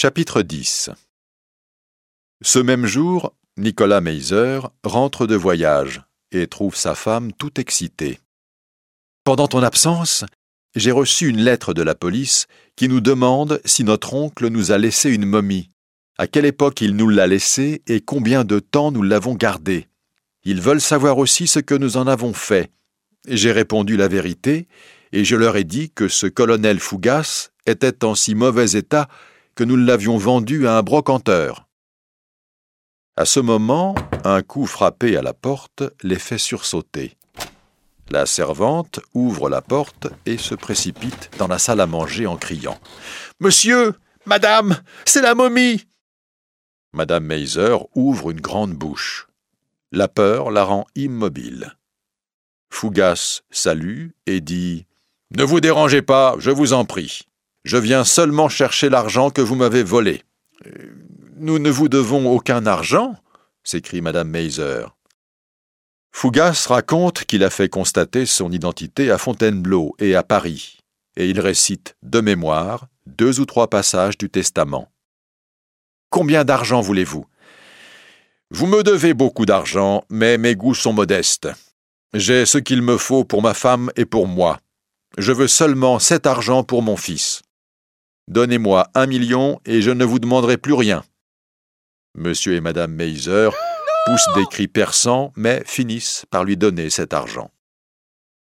Chapitre 10. Ce même jour, Nicolas Meiser rentre de voyage et trouve sa femme tout excitée. « Pendant ton absence, j'ai reçu une lettre de la police qui nous demande si notre oncle nous a laissé une momie, à quelle époque il nous l'a laissée et combien de temps nous l'avons gardée. Ils veulent savoir aussi ce que nous en avons fait. J'ai répondu la vérité et je leur ai dit que ce colonel Fougas était en si mauvais état que nous l'avions vendu à un brocanteur. » À ce moment, un coup frappé à la porte les fait sursauter. La servante ouvre la porte et se précipite dans la salle à manger en criant « Monsieur, madame, c'est la momie !» Madame Meiser ouvre une grande bouche. La peur la rend immobile. Fougas salue et dit « Ne vous dérangez pas, je vous en prie. Je viens seulement chercher l'argent que vous m'avez volé. »« Nous ne vous devons aucun argent » s'écrie Madame Meiser. Fougas raconte qu'il a fait constater son identité à Fontainebleau et à Paris, et il récite de mémoire 2 ou 3 passages du Testament. « Combien d'argent voulez-vous ? » ?»« Vous me devez beaucoup d'argent, mais mes goûts sont modestes. J'ai ce qu'il me faut pour ma femme et pour moi. Je veux seulement cet argent pour mon fils. Donnez-moi 1 million et je ne vous demanderai plus rien. » Monsieur et Madame Meiser poussent des cris perçants, mais finissent par lui donner cet argent.